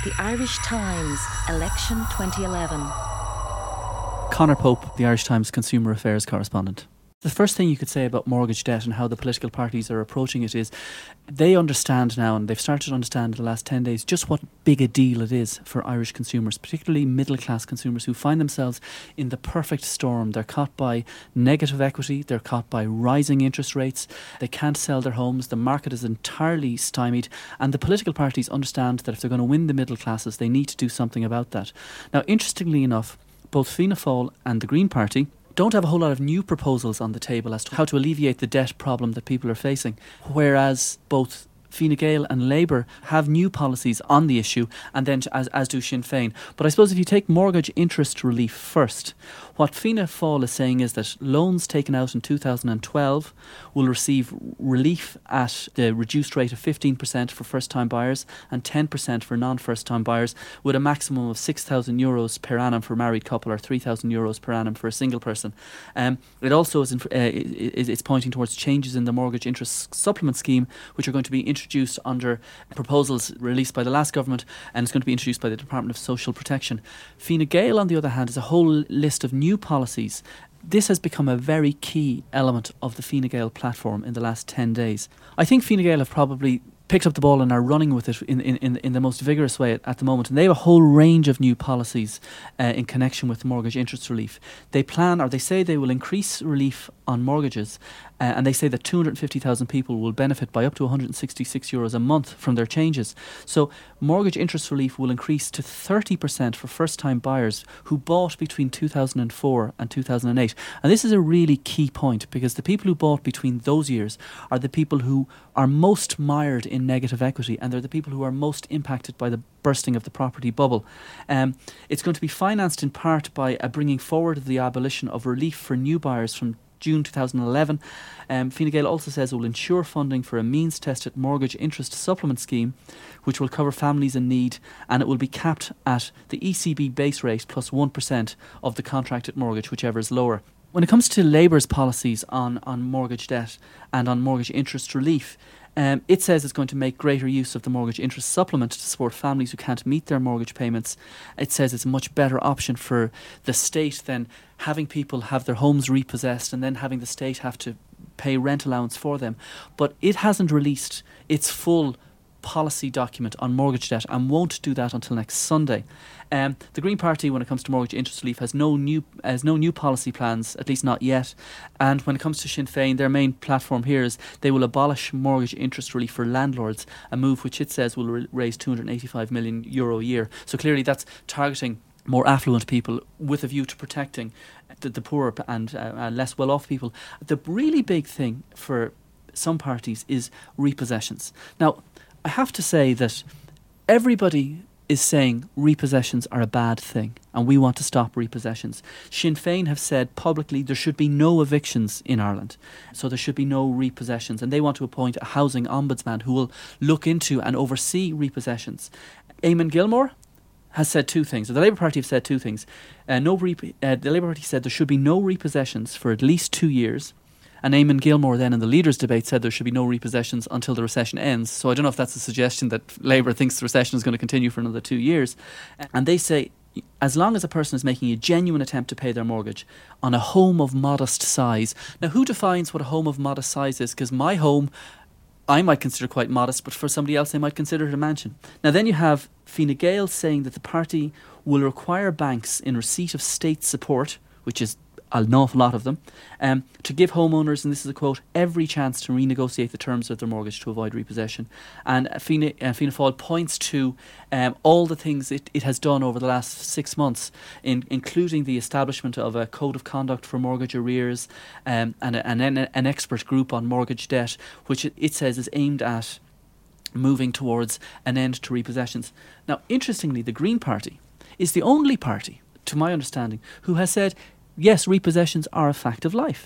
The Irish Times, Election 2011. Conor Pope, the Irish Times consumer affairs correspondent. The first thing you could say about mortgage debt and how the political parties are approaching it is they understand now, and they've started to understand in the last 10 days, just what big a deal it is for Irish consumers, particularly middle-class consumers who find themselves in the perfect storm. They're caught by negative equity, they're caught by rising interest rates, they can't sell their homes, the market is entirely stymied, and the political parties understand that if they're going to win the middle classes, they need to do something about that. Now, interestingly enough, both Fianna Fáil and the Green Party don't have a whole lot of new proposals on the table as to how to alleviate the debt problem that people are facing, whereas both Fine Gael and Labour have new policies on the issue, and then as do Sinn Féin. But I suppose if you take mortgage interest relief first, what Fianna Fáil is saying is that loans taken out in 2012 will receive relief at the reduced rate of 15% for first-time buyers and 10% for non-first-time buyers, with a maximum of €6,000 per annum for a married couple or €3,000 per annum for a single person. It also is it's pointing towards changes in the mortgage interest supplement scheme, which are going to be introduced under proposals released by the last government, and it's going to be introduced by the Department of Social Protection. Fine Gael, on the other hand, is a whole list of new policies. This has become a very key element of the Fine Gael platform in the last 10 days. I think Fine Gael have probably picked up the ball and are running with it in the most vigorous way at the moment. And they have a whole range of new policies in connection with mortgage interest relief. They say they will increase relief on mortgages, and they say that 250,000 people will benefit by up to €166 a month from their changes. So mortgage interest relief will increase to 30% for first-time buyers who bought between 2004 and 2008. And this is a really key point, because the people who bought between those years are the people who are most mired in negative equity, and they're the people who are most impacted by the bursting of the property bubble. It's going to be financed in part by bringing forward the abolition of relief for new buyers from June 2011. Fine Gael also says it will ensure funding for a means-tested mortgage interest supplement scheme, which will cover families in need, and it will be capped at the ECB base rate plus 1% of the contracted mortgage, whichever is lower. When it comes to Labour's policies on mortgage debt and on mortgage interest relief, it says it's going to make greater use of the mortgage interest supplement to support families who can't meet their mortgage payments. It says it's a much better option for the state than having people have their homes repossessed and then having the state have to pay rent allowance for them. But it hasn't released its full policy document on mortgage debt and won't do that until next Sunday. The Green Party, when it comes to mortgage interest relief, has no new policy plans, at least not yet. And when it comes to Sinn Féin, their main platform here is they will abolish mortgage interest relief for landlords, a move which it says will raise €285 million a year. So clearly that's targeting more affluent people with a view to protecting the poorer and less well-off people. The really big thing for some parties is repossessions. Now, I have to say that everybody is saying repossessions are a bad thing and we want to stop repossessions. Sinn Féin have said publicly there should be no evictions in Ireland, so there should be no repossessions, and they want to appoint a housing ombudsman who will look into and oversee repossessions. Eamon Gilmore has said two things. So the Labour Party have said two things. The Labour Party said there should be no repossessions for at least 2 years. And Eamon Gilmore then in the leaders' debate said there should be no repossessions until the recession ends. So I don't know if that's a suggestion that Labour thinks the recession is going to continue for another 2 years. And they say as long as a person is making a genuine attempt to pay their mortgage on a home of modest size. Now, who defines what a home of modest size is? Because my home, I might consider quite modest, but for somebody else they might consider it a mansion. Now then you have Fine Gael saying that the party will require banks in receipt of state support, which is an awful lot of them, to give homeowners, and this is a quote, every chance to renegotiate the terms of their mortgage to avoid repossession. And Fianna Fáil points to all the things it has done over the last 6 months, including the establishment of a code of conduct for mortgage arrears, and an expert group on mortgage debt, which it says is aimed at moving towards an end to repossessions. Now, interestingly, the Green Party is the only party, to my understanding, who has said, yes, repossessions are a fact of life.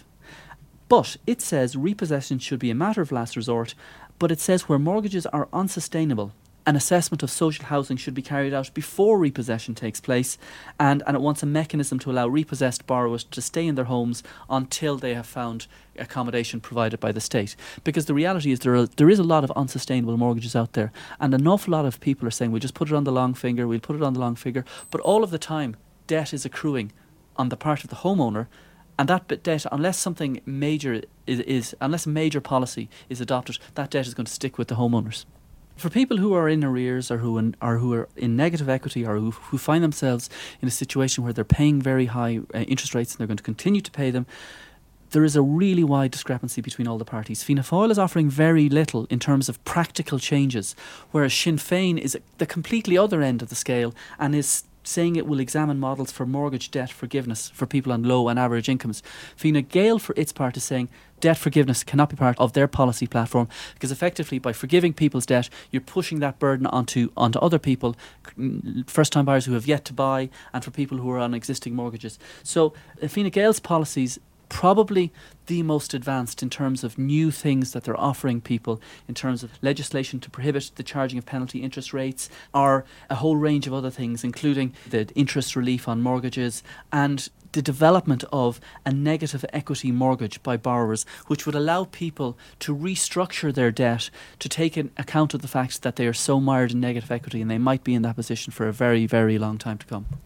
But it says repossessions should be a matter of last resort, but it says where mortgages are unsustainable, an assessment of social housing should be carried out before repossession takes place, and it wants a mechanism to allow repossessed borrowers to stay in their homes until they have found accommodation provided by the state. Because the reality is there is a lot of unsustainable mortgages out there, and an awful lot of people are saying we'll just put it on the long finger, but all of the time debt is accruing on the part of the homeowner, and that debt, unless something major unless a major policy is adopted, that debt is going to stick with the homeowners. For people who are in arrears or who are in negative equity or who find themselves in a situation where they're paying very high interest rates and they're going to continue to pay them, there is a really wide discrepancy between all the parties. Fianna Fáil is offering very little in terms of practical changes, whereas Sinn Féin is the completely other end of the scale and is saying it will examine models for mortgage debt forgiveness for people on low and average incomes. Fine Gael, for its part, is saying debt forgiveness cannot be part of their policy platform, because effectively by forgiving people's debt, you're pushing that burden onto other people, first-time buyers who have yet to buy, and for people who are on existing mortgages. So Fine Gael's policies probably the most advanced in terms of new things that they're offering people, in terms of legislation to prohibit the charging of penalty interest rates, or a whole range of other things, including the interest relief on mortgages and the development of a negative equity mortgage by borrowers, which would allow people to restructure their debt to take account of the fact that they are so mired in negative equity and they might be in that position for a very, very long time to come.